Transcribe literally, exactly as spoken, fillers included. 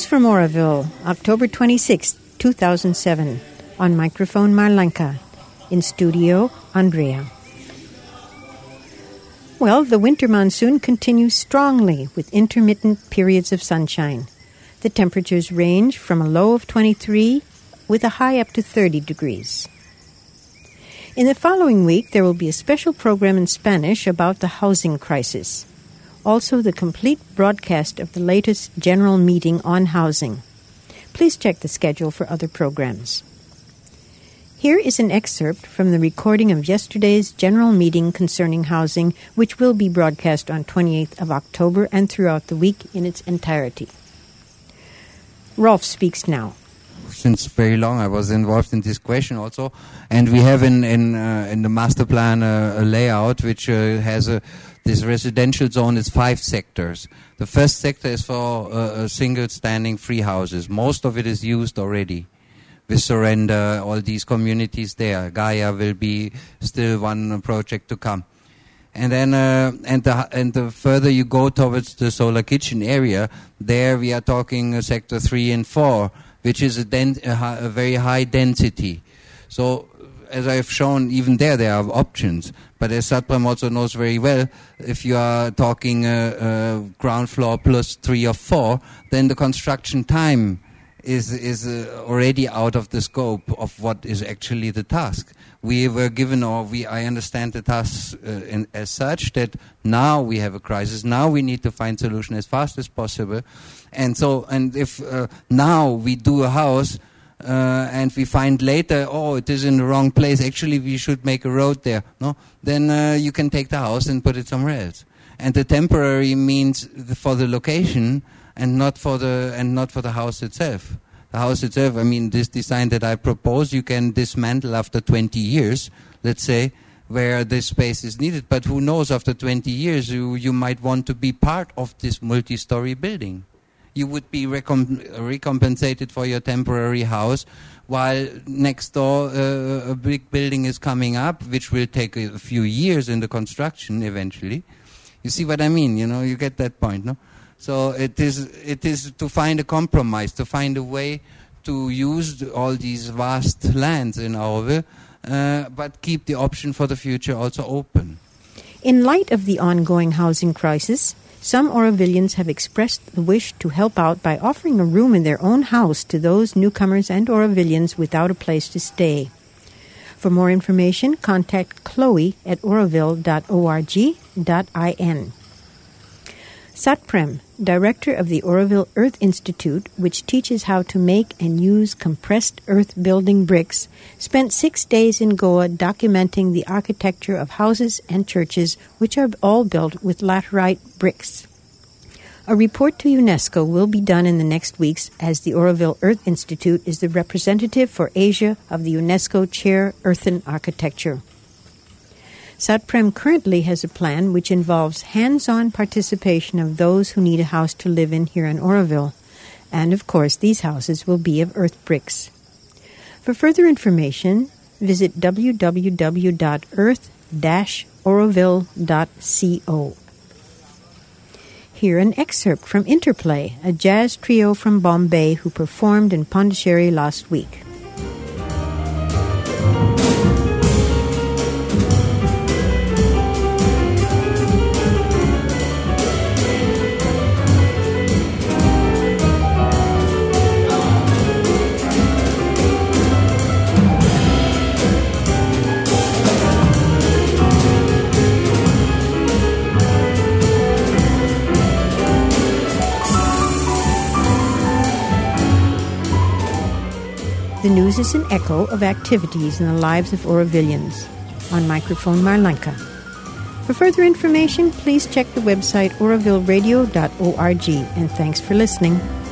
from Oroville, October twenty-sixth, two thousand seven. On microphone, Marlenka. In studio, Andrea. Well, the winter monsoon continues strongly with intermittent periods of sunshine. The temperatures range from a low of twenty-three with a high up to thirty degrees. In the following week, there will be a special program in Spanish about the housing crisis. Also, the complete broadcast of the latest general meeting on housing. Please check the schedule for other programs. Here is an excerpt from the recording of yesterday's general meeting concerning housing, which will be broadcast on twenty-eighth of October and throughout the week in its entirety. Rolf speaks now. Since very long I was involved in this question also, and we have in in, uh, in the master plan uh, a layout which uh, has a this residential zone is five sectors. The first sector is for uh, single standing free houses. Most of it is used already. We surrender all these communities there. Gaia will be still one project to come. And then, uh, and the and the further you go towards the solar kitchen area, there we are talking uh, sector three and four, which is a, den- a, hi- a very high density. So, as I've shown, even there there are options. But as Satprem also knows very well, if you are talking uh, uh, ground floor plus three or four, then the construction time is is uh, already out of the scope of what is actually the task. We were given, or we I understand the task uh, in, as such that now we have a crisis. Now we need to find solution as fast as possible, and so and if uh, now we do a house uh, and we find later, oh, it is in the wrong place. Actually, we should make a road there. No, then uh, you can take the house and put it somewhere else. And the temporary means the, for the location. And not for the and not for the house itself. The house itself, I mean, this design that I propose, you can dismantle after twenty years, let's say, where this space is needed. But who knows? After twenty years, you you might want to be part of this multi-story building. You would be recomp- recompensated for your temporary house, while next door uh, a big building is coming up, which will take a few years in the construction eventually. You see what I mean? You know, you get that point, no? So it is it is to find a compromise, to find a way to use all these vast lands in Oroville, uh, but keep the option for the future also open. In light of the ongoing housing crisis, some Orovillians have expressed the wish to help out by offering a room in their own house to those newcomers and Orovillians without a place to stay. For more information, contact Chloe at oroville dot org dot in. Satprem, director of the Oroville Earth Institute, which teaches how to make and use compressed earth building bricks, spent six days in Goa documenting the architecture of houses and churches, which are all built with laterite bricks. A report to UNESCO will be done in the next weeks, as the Oroville Earth Institute is the representative for Asia of the UNESCO Chair Earthen Architecture. Satprem currently has a plan which involves hands-on participation of those who need a house to live in here in Oroville. And, of course, these houses will be of earth bricks. For further information, visit w w w dot earth dash oroville dot co. Here an excerpt from Interplay, a jazz trio from Bombay who performed in Pondicherry last week. The news is an echo of activities in the lives of Orovillians. On microphone, Marlenka. For further information, please check the website oroville radio dot org, and thanks for listening.